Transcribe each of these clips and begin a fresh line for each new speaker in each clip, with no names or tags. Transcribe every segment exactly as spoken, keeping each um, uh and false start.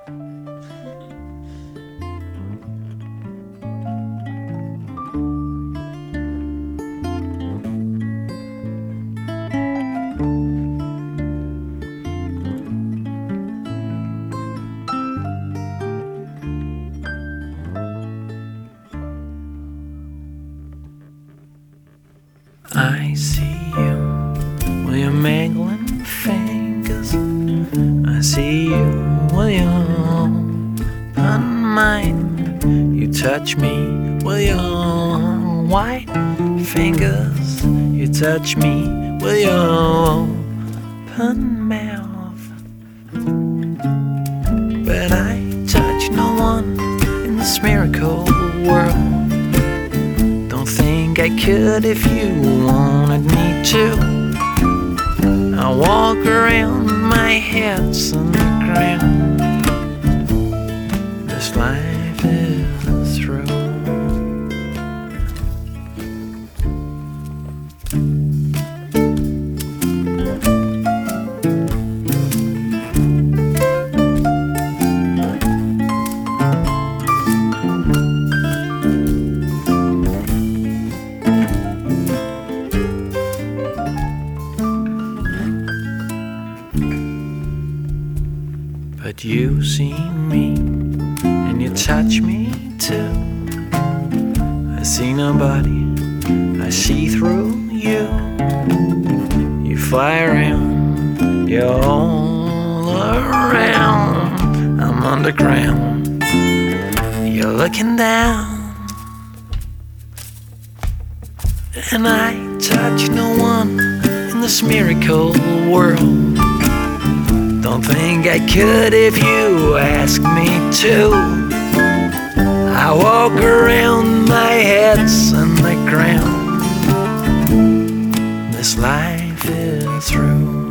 I see you with your mangling fingers. I see you with your open mind. You touch me with your white fingers. You touch me with your open mouth. But I touch no one in this miracle world. Don't think I could if you wanted me to. I walk around, my head's on the ground. This life is through. But you see me, and you touch me too. I see nobody, I see through you. You fly around, you're all around. I'm underground, you're looking down. And I touch no one in this miracle world. Don't think I could if you asked me to. I walk around, my head's on the ground. This life is through.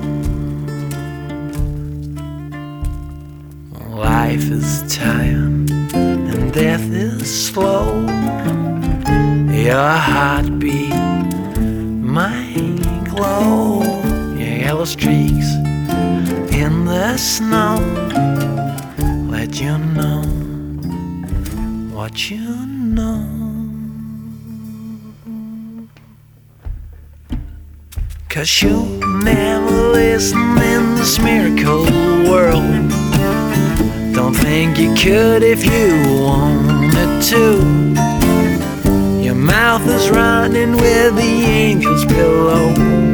Life is tired and death is slow. Your heartbeat, my glow. Your yellow streaks in the snow let you know what you know. 'Cause you'll never listen in this miracle world. Don't think you could if you wanted to. Your mouth is running with the angels below.